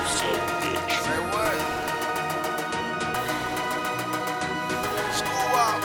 So bitch. Say what? School out.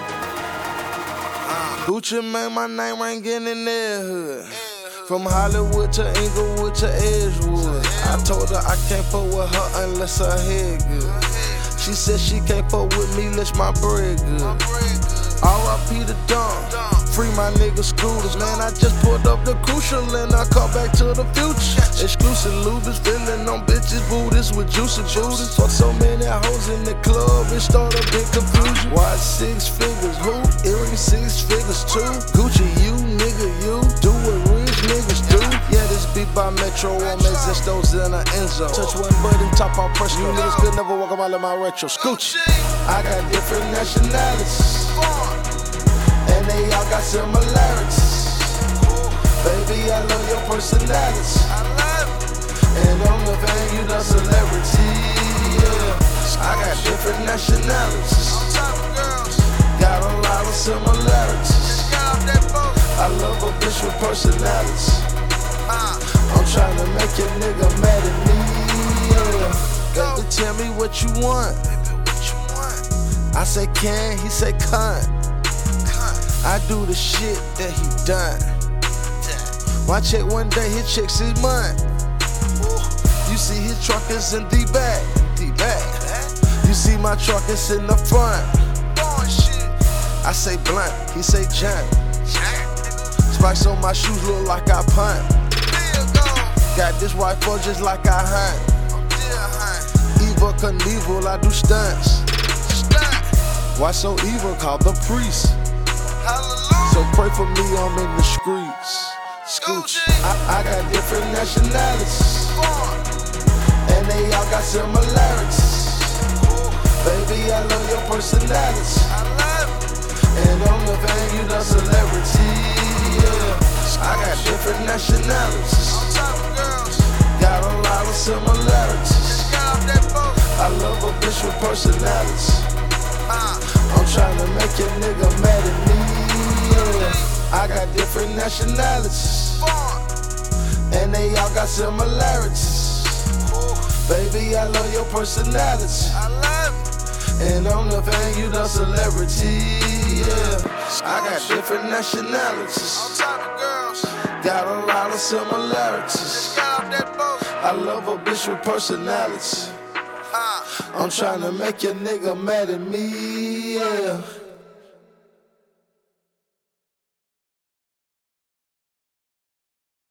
Gucci made my name ringing in their hood. From Hollywood to Inglewood to Edgewood. I told her I can't fuck with her unless her head good. She said she can't fuck with me unless my bread good. R.I.P. the Don. Free my nigga scooters. Man, I just pulled up the crucial and I call back to the future. Exclusive lubers, feeling on bitches, booties with juicy booties. Fuck so many hoes in the club, it started a big confusion. Why 6 figures? Who? Earrings 6 figures too. Gucci, you, nigga, you. Do what rich niggas do. Yeah, this beat by Metro on Zestos in a Enzo. Touch one button, top off pressure. You niggas could never walk a mile in my retro. Scooch. I got different nationalities. And they all got similarities. Baby, I love your personality. And on the van, you the celebrity. Yeah. I got different nationalities. Got a lot of similarities. I love a bitch with personality. I'm trying to make your nigga mad at me. Yeah. Baby, tell me what you want. I say can, he say can't. I do the shit that he done. My check one day, his checks is mine. You see his truck is in the back. You see my truck is in the front. I say blunt, he say junk. Spikes on my shoes look like I punt. Got this rifle just like I hunt. Evil Knievel, I do stunts. Why so evil? Call the priest. So pray for me, I'm in the streets. Scooch. I got different nationalities. And they all got similarities. Baby, I love your personality. And on the van, you the celebrity. Yeah. I got different nationalities. Got a lot of similarities. I love a bitch with personality. I'm trying to make your nigga mad at me. Yeah. I got different nationalities. And they all got similarities. Baby, I love your personality. And on the van, you the celebrity. Yeah. I got different nationalities. Got a lot of similarities. I love a bitch with personality. I'm trying to make your nigga mad at me, yeah.